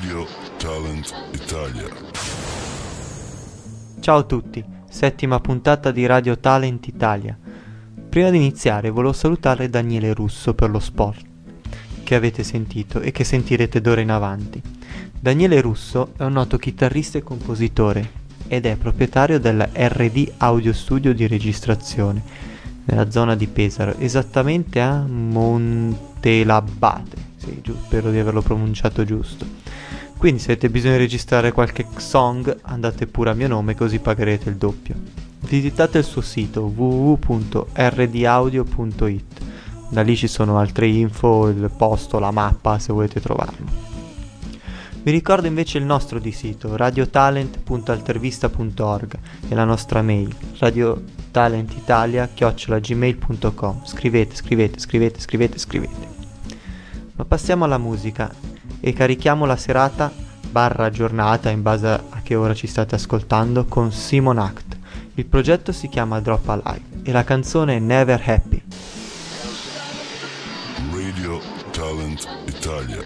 Radio Talent Italia. Ciao a tutti, settima puntata di Radio Talent Italia. Prima di iniziare volevo salutare Daniele Russo per lo spot che avete sentito e che sentirete d'ora in avanti. Daniele Russo è un noto chitarrista e compositore ed è proprietario della RD Audio Studio di registrazione nella zona di Pesaro, esattamente a Montelabbate. Sì, spero di averlo pronunciato giusto. Quindi se avete bisogno di registrare qualche song andate pure a mio nome, così pagherete il doppio. Visitate il suo sito www.rdaudio.it. Da lì ci sono altre info, il posto, la mappa se volete trovarlo. Vi ricordo invece il nostro di sito radiotalent.altervista.org e la nostra mail radiotalentitalia@gmail.com. Scrivete. Ma passiamo alla musica e carichiamo la serata / giornata, in base a che ora ci state ascoltando, con Simon Act. Il progetto si chiama Drop Alive e la canzone è Never Happy. Radio Talent Italia.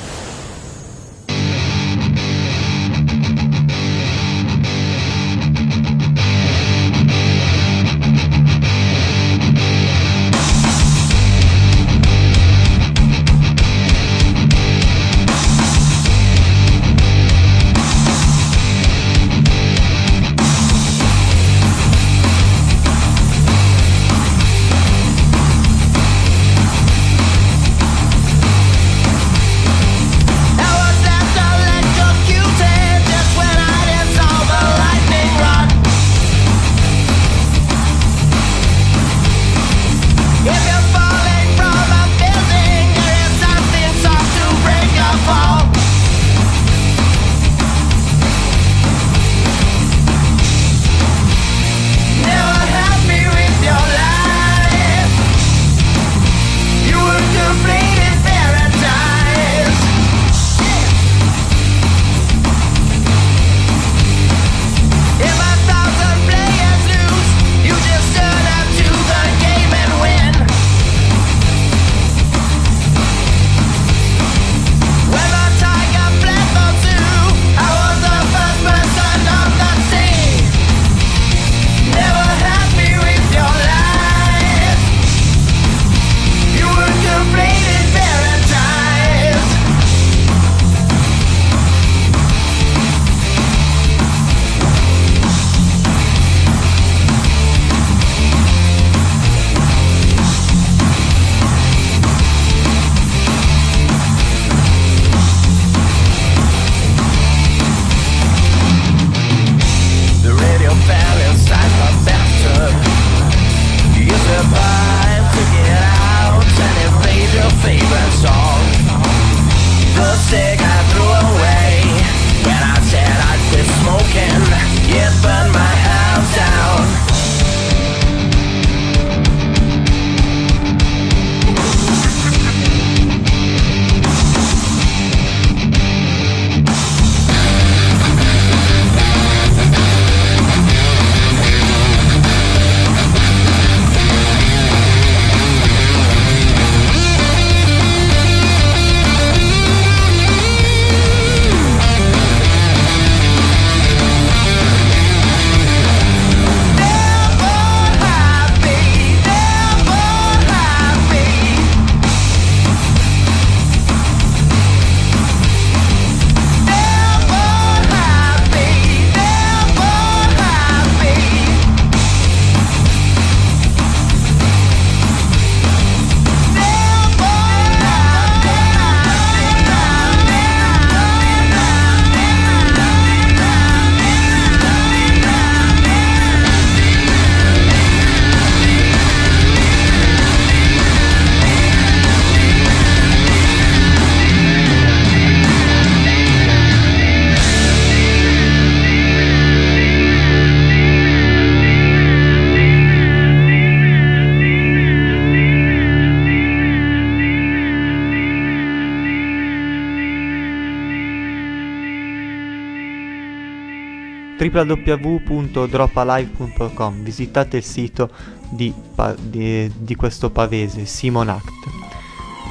www.dropalive.com. Visitate il sito di questo pavese, Simon Act.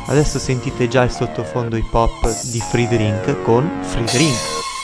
Adesso sentite già il sottofondo hip hop di Free Drink con Free Drink.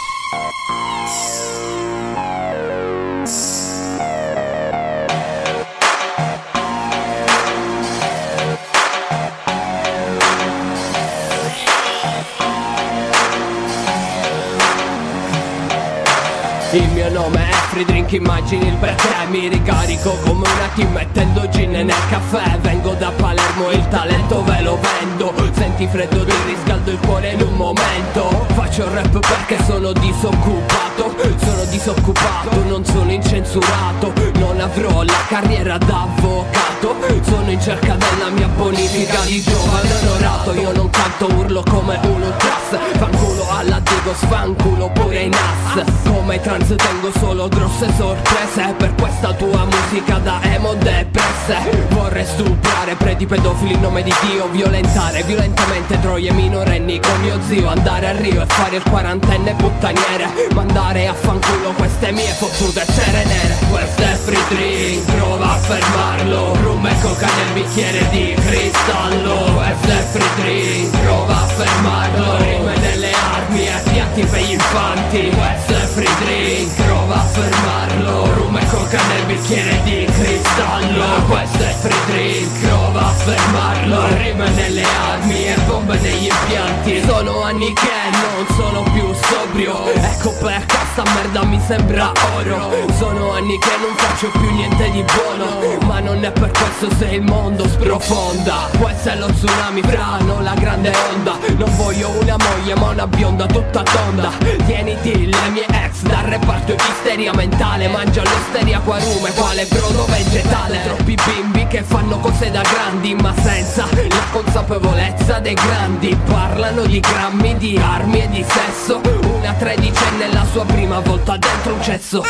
Il mio nome è Free Drink, immagini il perché. Mi ricarico come una team mettendo gin nel caffè. Vengo da Palermo, il talento ve lo vendo. Senti freddo, ti riscaldo il cuore in un momento. Faccio rap perché sono disoccupato. Sono disoccupato, non sono incensurato. Non avrò la carriera da avvocato. Sono in cerca della mia bonifica di giovane onorato. Io non canto, urlo come un ultras. Fanculo alla Digos, fanculo pure in ass. Come i trans tengo solo grosse sorprese. Per questa tua musica da emo depresse. Vorrei stuprare preti pedofili in nome di Dio. Violentare violentamente troie minorenni con mio zio. Andare a Rio e fare il quarantenne puttaniere. Mandare a fanculo queste mie fottute sere nere. Questo è Free Drink, prova a fermarlo. Rum e coca nel bicchiere di cristallo. Questo è Free Drink, prova a fermarlo. Rime nelle armi e piatti per gli infanti. Questo è Free Drink, prova a fermarlo. Rum e coca nel bicchiere di cristallo. Questo è Free Drink, prova a fermarlo. Rime nelle armi e bombe negli impianti. Sono anni che non sono più sobrio. Ecco perché sta merda mi sembra oro. Sono anni che non faccio più niente di buono. Ma non è per questo se il mondo sprofonda. Questo è lo tsunami, brano, la grande onda. Non voglio una moglie ma una bionda tutta tonda. Tieniti le mie ex dal reparto di isteria mentale. Mangia l'osteria quarume quale brodo vegetale. Troppi bimbi che fanno cose da grandi ma senza la consapevolezza dei grandi. Parlano di grammi, di armi e di sesso. Una tredicenne la sua prima volta dentro un cesso.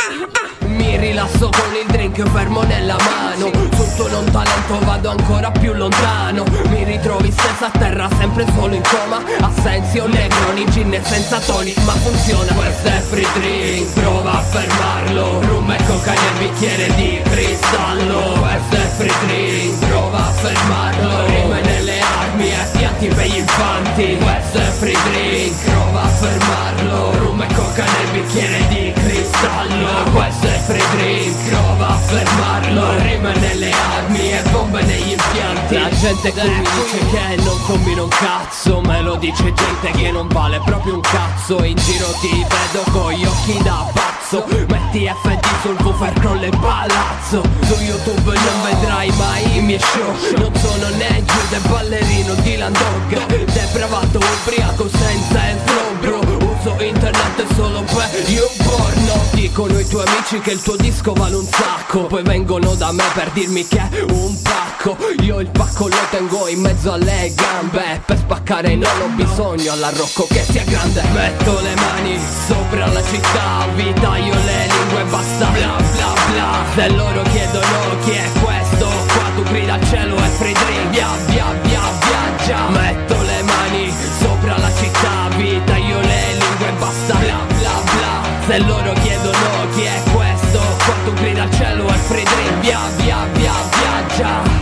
Mi rilasso con il drink fermo nella mano. Sul tuo non talento vado ancora più lontano. Mi ritrovi stessa a terra sempre solo in coma. Assenzio, negroni, gin senza toni ma funziona. Questo è Free Drink, prova a fermarlo. Rum e coca nel bicchiere di cristallo. Questo è Free Drink, prova a fermarlo. Rime nelle armi e piatti per gli infanti. Questo è Free Drink, prova a fermarlo. Rum e coca nel bicchiere di cristallo. Questo è Free Drink, prova a fermarlo. Rime nelle armi e bombe negli impianti. La gente qui mi dice che non combino un cazzo. Me lo dice gente che non vale proprio un cazzo. In giro ti vedo con gli occhi da pazzo. Metti FD sul woofer con le palazzo. Su YouTube non vedrai mai i miei show. Non sono né Giude ballerino di Landog. Depravato ubriaco senza il flow bro. Uso internet solo per io porno. Dicono i tuoi amici che il tuo disco vale un sacco. Poi vengono da me per dirmi che è un pacco. Io il pacco lo tengo in mezzo alle gambe. Per spaccare non ho bisogno all'arrocco che sia grande. Metto le mani sopra la città. Vi taglio le lingue e basta bla bla bla. Se loro chiedono chi è questo, qua tu grida al cielo e Free Drink. Via via via viaggia. Metto le mani sopra la città. Vi taglio le lingue e basta bla bla bla. Se loro chiedono chi è questo, qua tu grida al cielo e Free Drink. Via via via viaggia.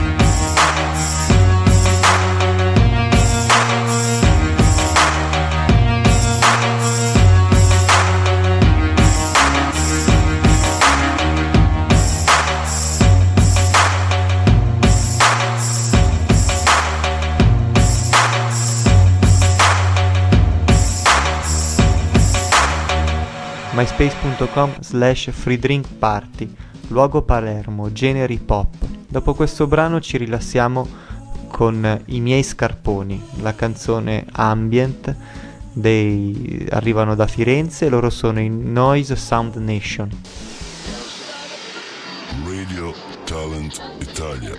myspace.com/freedrinkparty, luogo Palermo, generi pop. Dopo questo brano ci rilassiamo con I miei scarponi, la canzone ambient arrivano da Firenze, loro sono in Noise Sound Nation. Radio Talent Italia.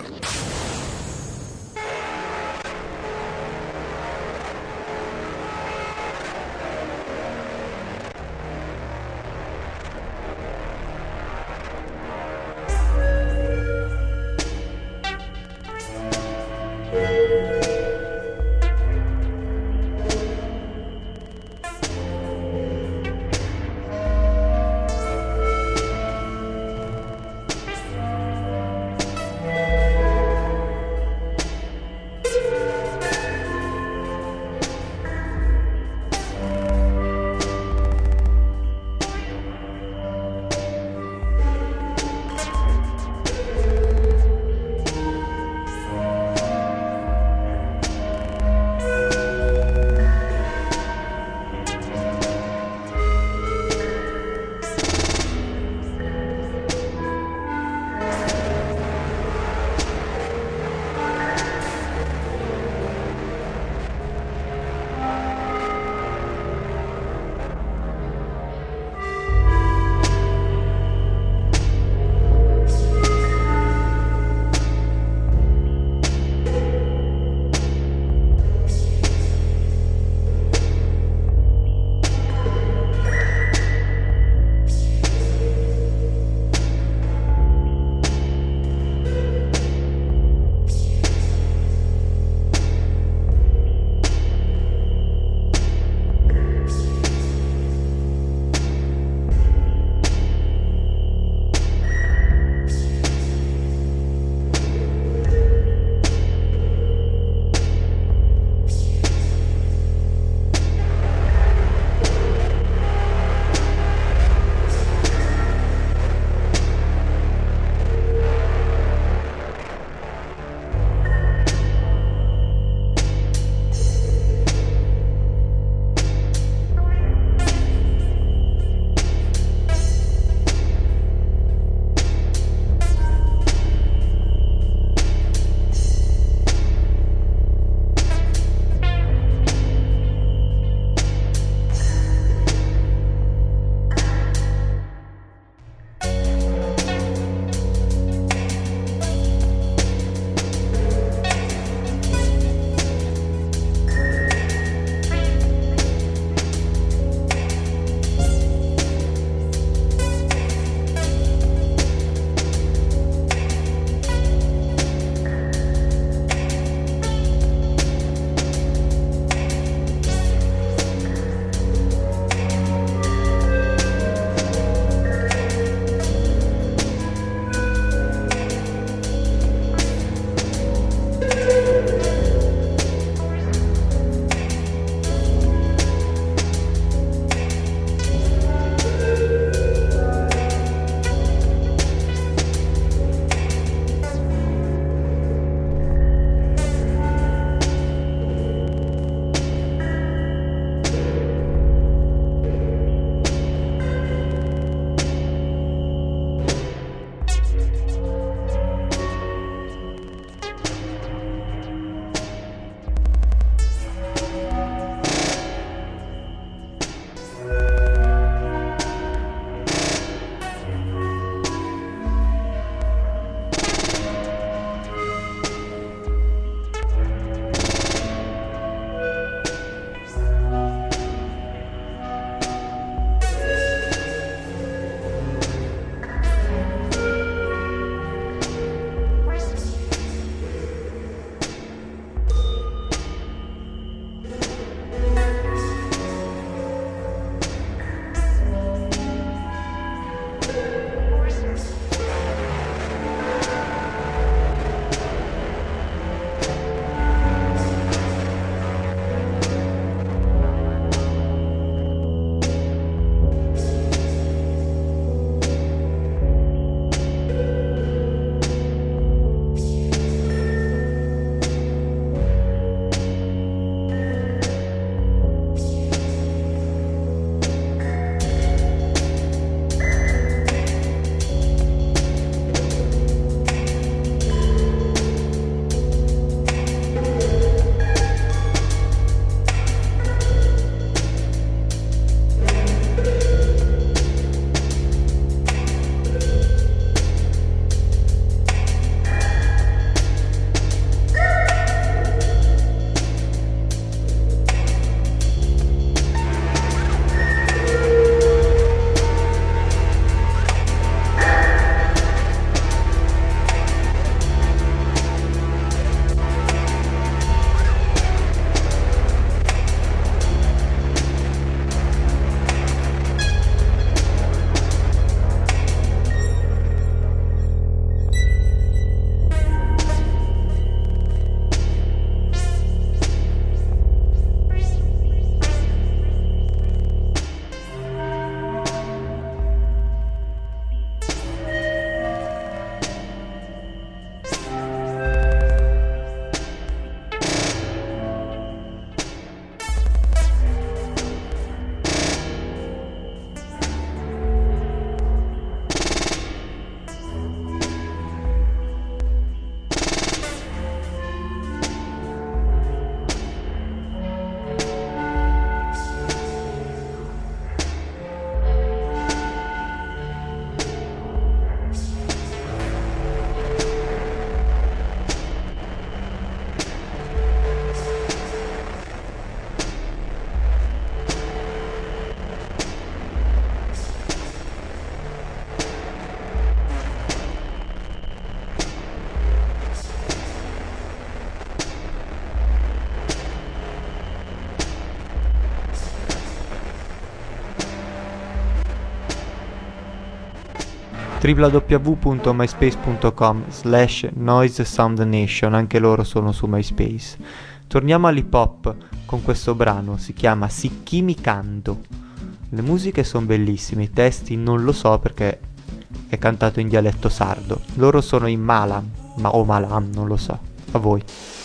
www.myspace.com/noisesoundnation, anche loro sono su MySpace. Torniamo all'hip hop con questo brano, si chiama Sikimi Kando. Le musiche sono bellissime, i testi non lo so perché è cantato in dialetto sardo. Loro sono in Malam, o Malam, non lo so. A voi.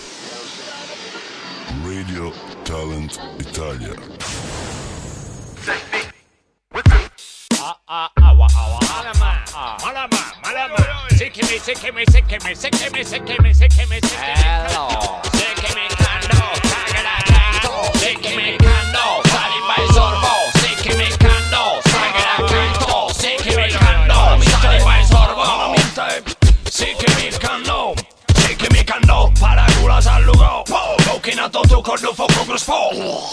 Radio Talent Italia. Para salugó, Bokinato tu con lo foco cruspo.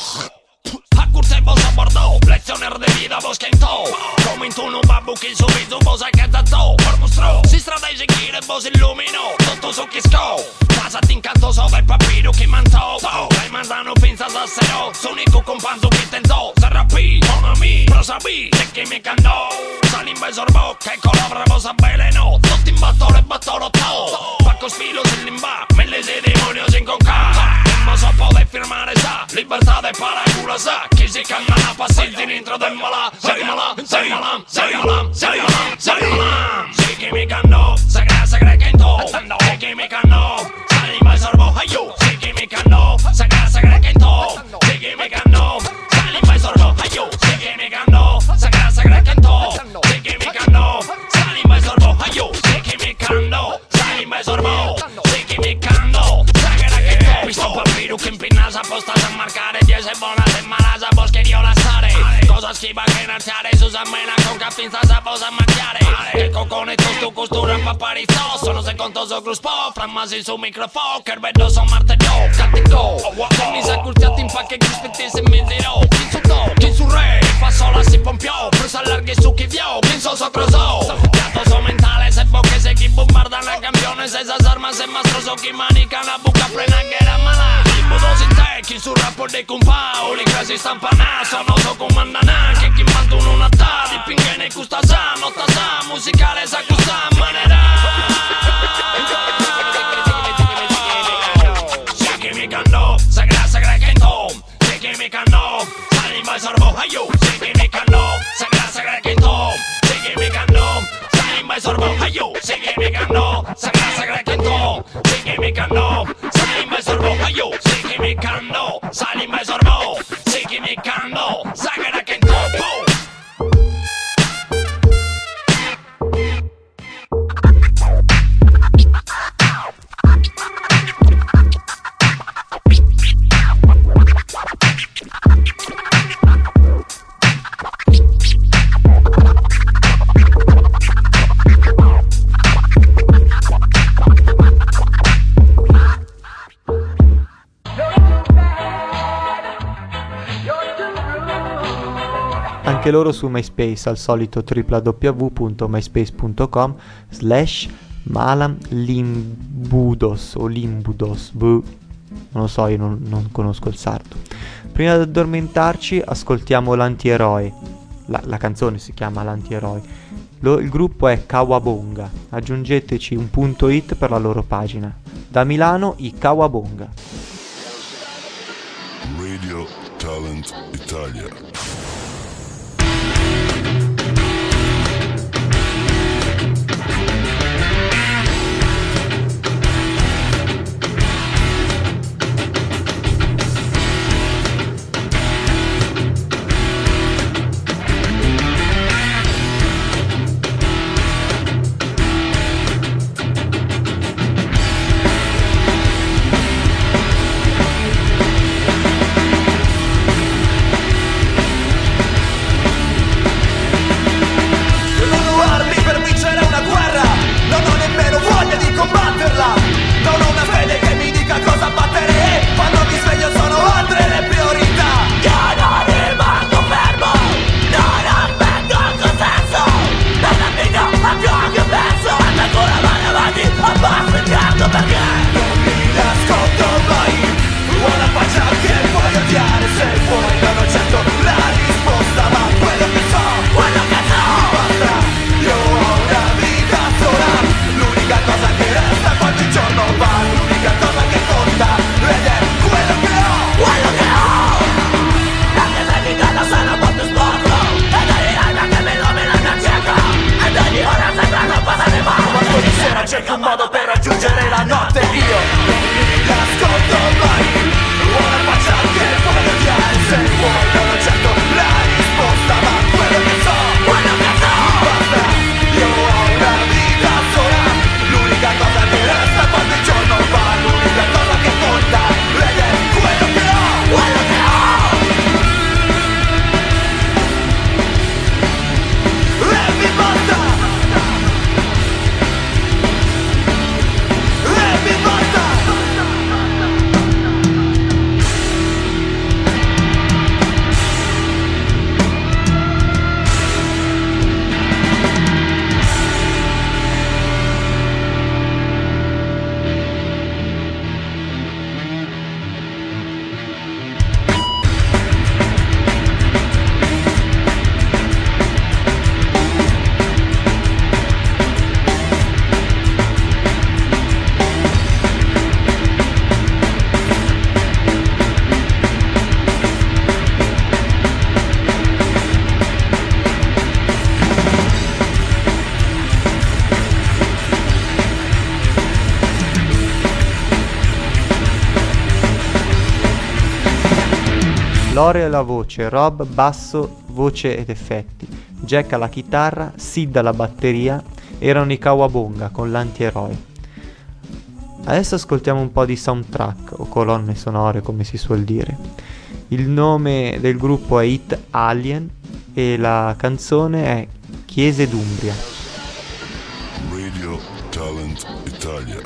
Accurse vos abordó, leccioner de vida vos quentó. Come tu non babbuchi subito vos accattato. Per mostrò, si strada e seguire vos illuminò. Tutto su chi scò, passati incanto sopra il papiro che mantò. Dai mandano pensa da sero, sonico companzo che tentò. Serrapi, monami, prosabi, te che mi candò. Salimba e sorbò, che colabra vos avvelenò. Tutti in battore e battoro to. Pacco sfilo limba, me le demonio sin conca. Ma so può firmare sa, libertà de paracula sa. Chi si canna passi dentro del malà. Sei malam, sei malam, sei malam, sei malam, sei malam. Sì che mi cannò, sagra che into. Sì che mi cannò, salimba e sorbo, aio. Sì che mi cannò, sagra che into. Sì che mi cannò, salimba e sorbo, aio. Sì che mi cannò, sagra che into. Sì che mi cannò, salimba e sorbo, aio. Sì che mi cannò, salimba e sorbo. Sì che mi cannò, sagra che into. Visto papiro che impinasa posta a marcare 10 buona settimana vos quería la stare. Cosa schiva che inerziare su sammena con caffeinza sa posa macchiare. Che cocone tu costura pa parizzo. Sono secondo so cruspo, frammasi su microfono. Che vedo so martello, cattico. Se mi sa cultiati in pacche crispetti se mi dirò. Chi su do, chi su re, passo la si pompiò. Presa larghe su chi vio, chi so crosò. Piatto so mentale se bocche se chi bombarda una campione. Se sa arma se mastro so chi manica una buca plena che era mala. Il modo sin te, chi su rappo dei compao. Li crasi stampana, sono so comandana. Che chi mantuno una ta, di pinghene custa sa. Notta sa, musicale sa custa manera. Sì che mi cannò, sagra che into. Sì che mi cannò, salimba e sorbo, aio. Sì che mi cannò, sagra che into. Sì che mi cannò, salimba e sorbo, aio. Sì che mi cannò, sagra che into. Sì che mi cannò, salimba e sorbo, aio. Sì che mi cannò, salimba e sorbo. Sì che mi cannò, sagra che into. Anche loro su MySpace al solito www.myspace.com/malamlimbudos o limbudos, non lo so, io non conosco il sardo. Prima di addormentarci ascoltiamo l'antieroe, la canzone si chiama l'antieroe, il gruppo è Kawabonga, aggiungeteci un punto it per la loro pagina. Da Milano i Kawabonga. Radio Talent Italia. Lore alla voce, Rob basso, voce ed effetti, Jack alla chitarra, Sid alla batteria, erano i Kawabonga con l'antieroe. Adesso ascoltiamo un po' di soundtrack o colonne sonore come si suol dire. Il nome del gruppo è Hit Alien e la canzone è Chiese d'Umbria. Radio Talent Italia.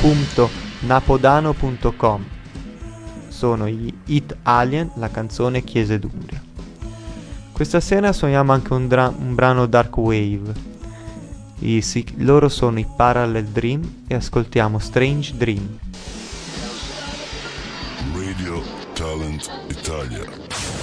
www.napodano.com. Sono i Hit Alien, la canzone Chiese d'Umbria. Questa sera suoniamo anche un brano Dark Wave. Loro sono i Parallel Dream e ascoltiamo Strange Dream. Radio Talent Italia.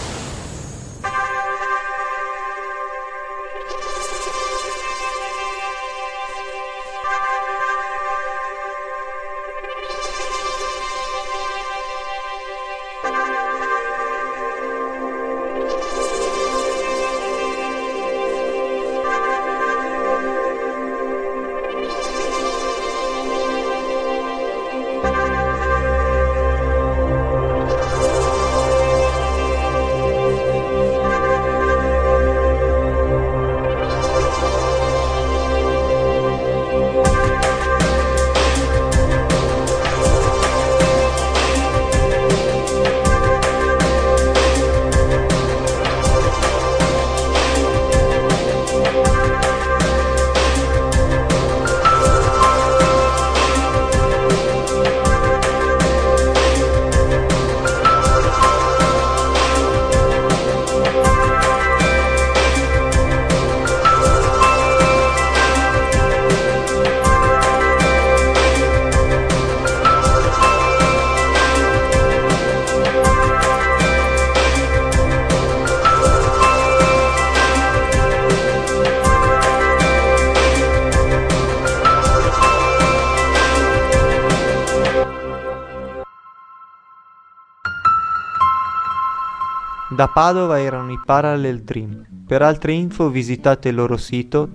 Da Padova erano i Parallel Dream. Per altre info visitate il loro sito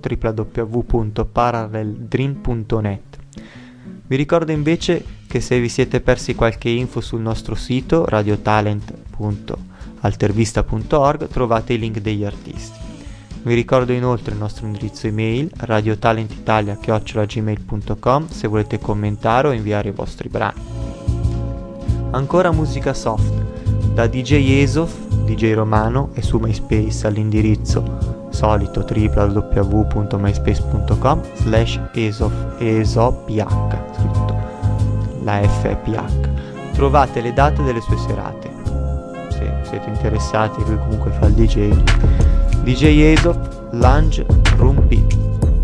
www.paralleldream.net. Vi ricordo invece che se vi siete persi qualche info sul nostro sito radiotalent.altervista.org trovate i link degli artisti. Vi ricordo inoltre il nostro indirizzo email radiotalentitalia@gmail.com se volete commentare o inviare i vostri brani. Ancora musica soft da DJ Esof, DJ Romano e su MySpace all'indirizzo solito www.myspace.com/esoph scritto la F è PH. Trovate le date delle sue serate se siete interessati. Lui comunque fa il DJ Esof Lounge Room P.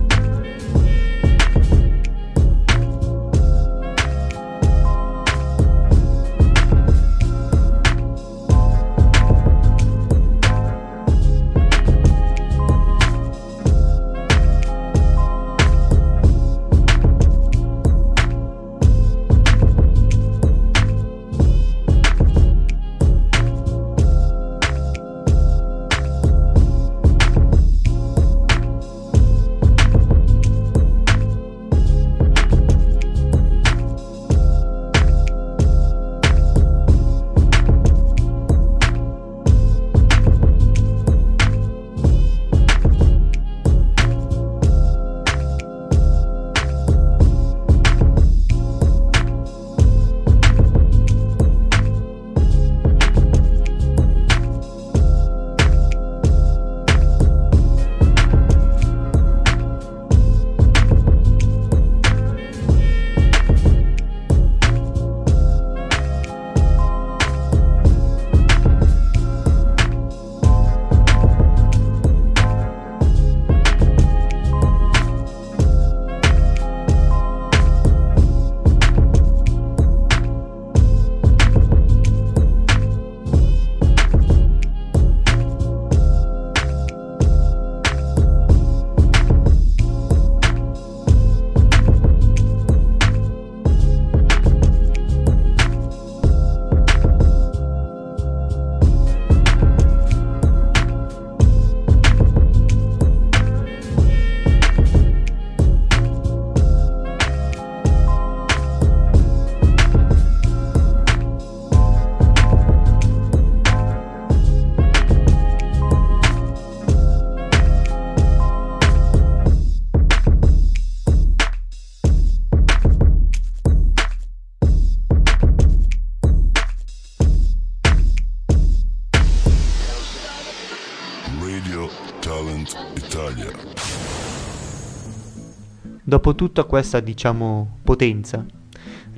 Talent Italia. Dopo tutta questa, potenza,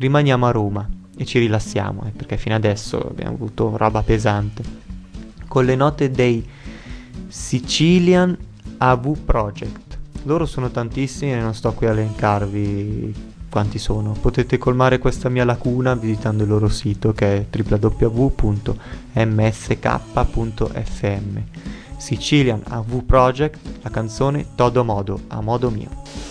rimaniamo a Roma e ci rilassiamo, perché fino adesso abbiamo avuto roba pesante, con le note dei Sicilian AV Project. Loro sono tantissimi e non sto qui a elencarvi quanti sono. Potete colmare questa mia lacuna visitando il loro sito, che è www.msk.fm. Sicilian AV Project, la canzone Todo Modo, a modo mio.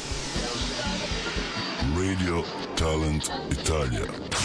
Radio Talent Italia.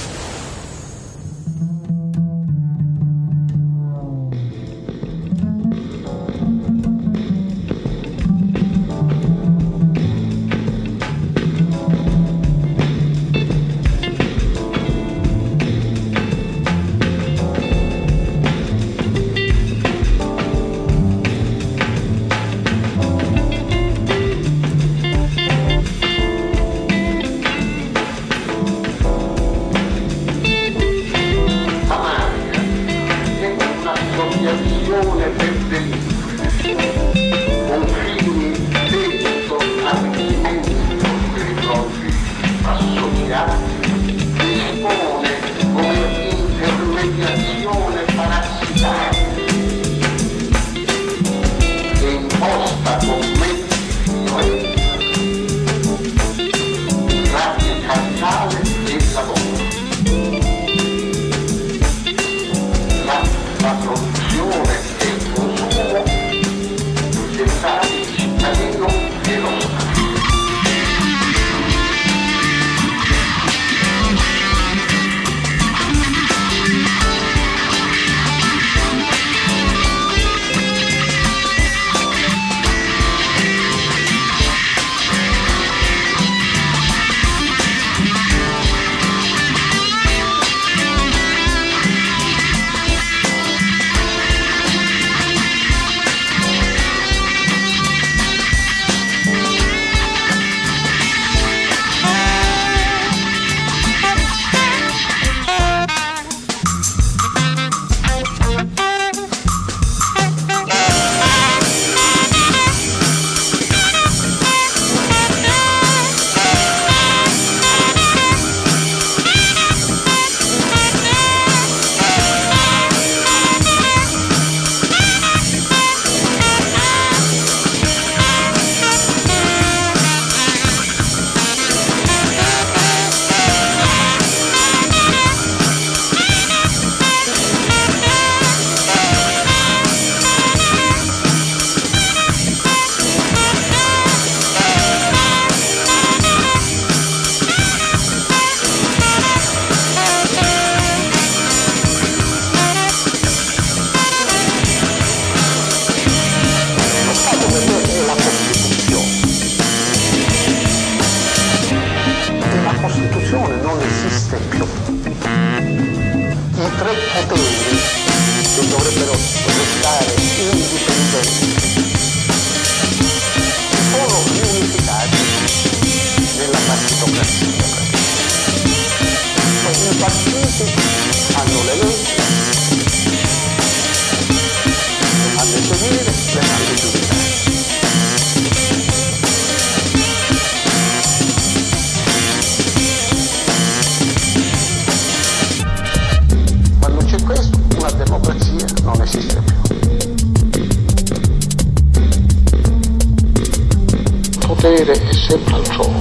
È sempre altrove.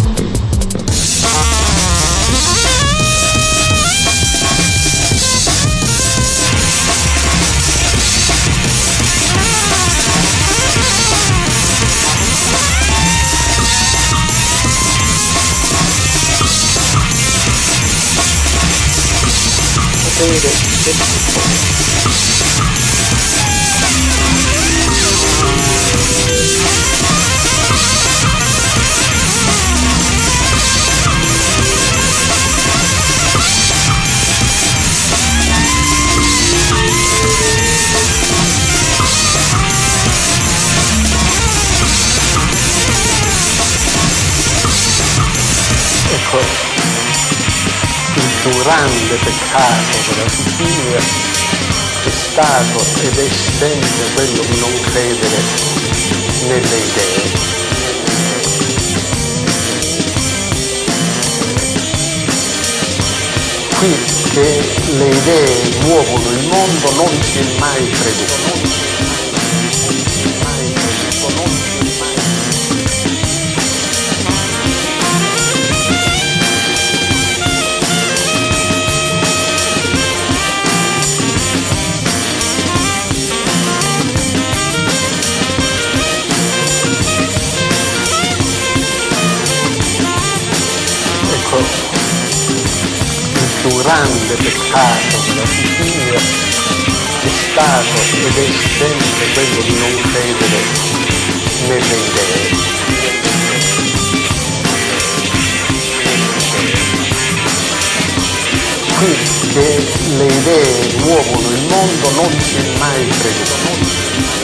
Potere è sempre ecco, il più grande peccato della Sicilia è stato ed è sempre quello di non credere nelle idee. le idee muovono il mondo non si è mai creduto. Il più grande peccato della Sicilia è stato ed è sempre quello di non credere nelle idee. Qui che le idee muovono il mondo non si è mai creduto.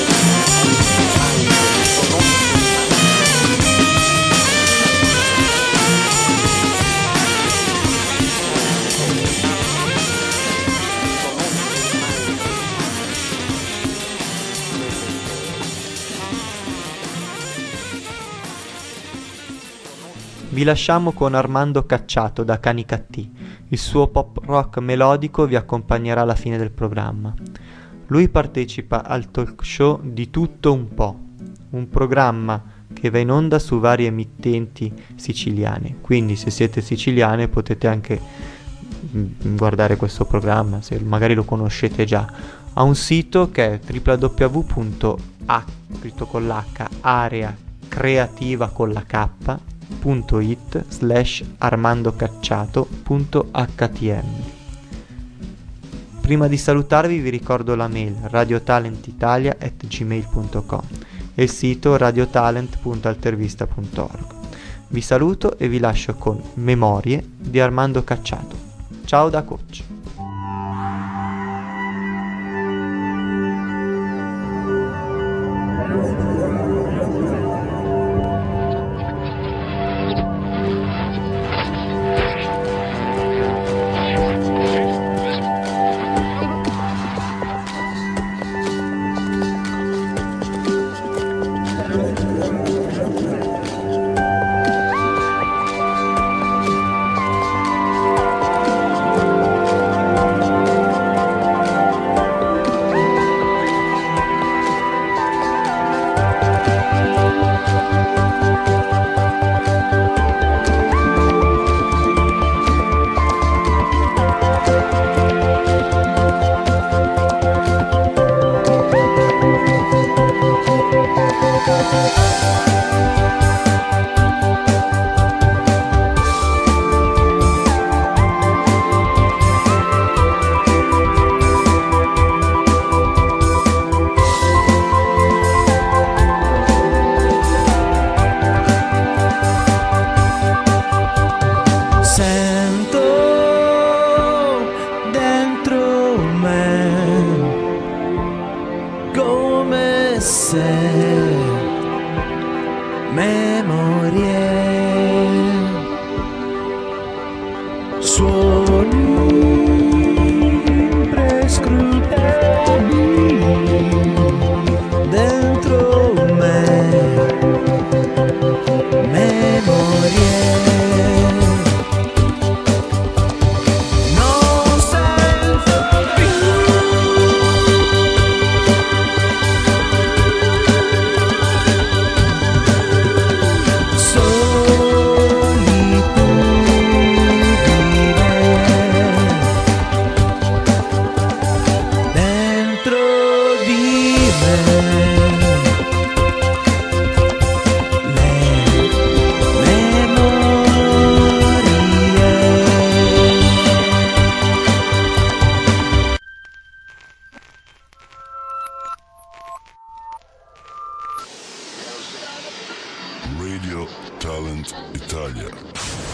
Vi lasciamo con Armando Cacciato da Canicattì. Il suo pop rock melodico vi accompagnerà alla fine del programma. Lui partecipa al talk show Di tutto un po', un programma che va in onda su varie emittenti siciliane. Quindi se siete siciliane potete anche guardare questo programma, se magari lo conoscete già. Ha un sito che è www.areacreativa.it/armandocacciato.htm. Prima di salutarvi vi ricordo la mail radiotalentitalia@gmail.com e il sito radiotalent.altervista.org. Vi saluto e vi lascio con Memorie di Armando Cacciato. Ciao da coach. Radio Talent Italia.